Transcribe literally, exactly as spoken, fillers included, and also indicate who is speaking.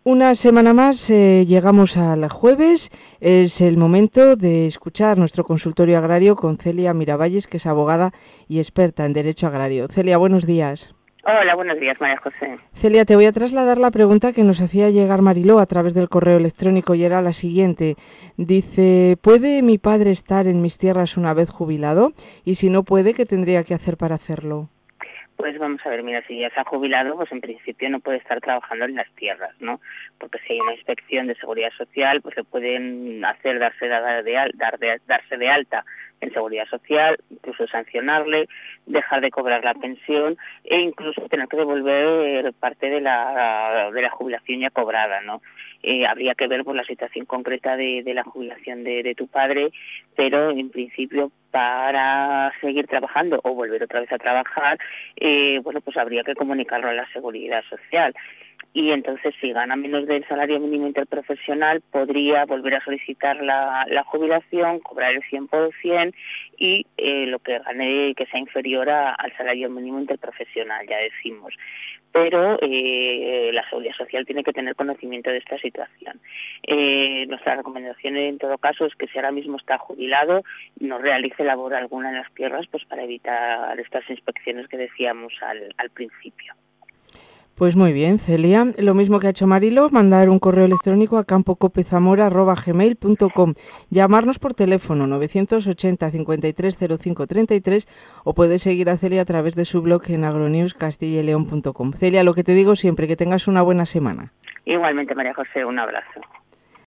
Speaker 1: Una semana más eh, llegamos al jueves. Es el momento de escuchar nuestro consultorio agrario con Celia Miravalles, que es abogada y experta en derecho agrario. Celia, buenos días.
Speaker 2: Hola, buenos días, María José.
Speaker 1: Celia, te voy a trasladar la pregunta que nos hacía llegar Mariló a través del correo electrónico y era la siguiente. Dice, ¿puede mi padre estar en mis tierras una vez jubilado? Y si no puede, ¿qué tendría que hacer para hacerlo?
Speaker 2: Pues vamos a ver, mira, si ya se ha jubilado, pues en principio no puede estar trabajando en las tierras, ¿no? Porque si hay una inspección de seguridad social, pues le pueden hacer darse de, de, dar de, darse de alta en seguridad social, incluso sancionarle, dejar de cobrar la pensión e incluso tener que devolver parte de la, de la jubilación ya cobrada, ¿no? Eh, habría que ver por la situación concreta de, de la jubilación de, de tu padre, pero en principio para seguir trabajando o volver otra vez a trabajar, eh, bueno, pues habría que comunicarlo a la seguridad social. Y entonces, si gana menos del salario mínimo interprofesional, podría volver a solicitar la, la jubilación, cobrar el cien por ciento y eh, lo que gane que sea inferior a, al salario mínimo interprofesional, ya decimos. Pero eh, la Seguridad Social tiene que tener conocimiento de esta situación. Eh, nuestra recomendación en todo caso es que si ahora mismo está jubilado, no realice labor alguna en las tierras, pues para evitar estas inspecciones que decíamos al, al principio.
Speaker 1: Pues muy bien, Celia. Lo mismo que ha hecho Marilo, mandar un correo electrónico a campocopezamora arroba gmail punto com, llamarnos por teléfono novecientos ochenta, cincuenta y tres, cero cinco, treinta y tres o puedes seguir a Celia a través de su blog en agronews castilla y león punto com. Celia, lo que te digo siempre, que tengas una buena semana.
Speaker 2: Igualmente, María José, un abrazo.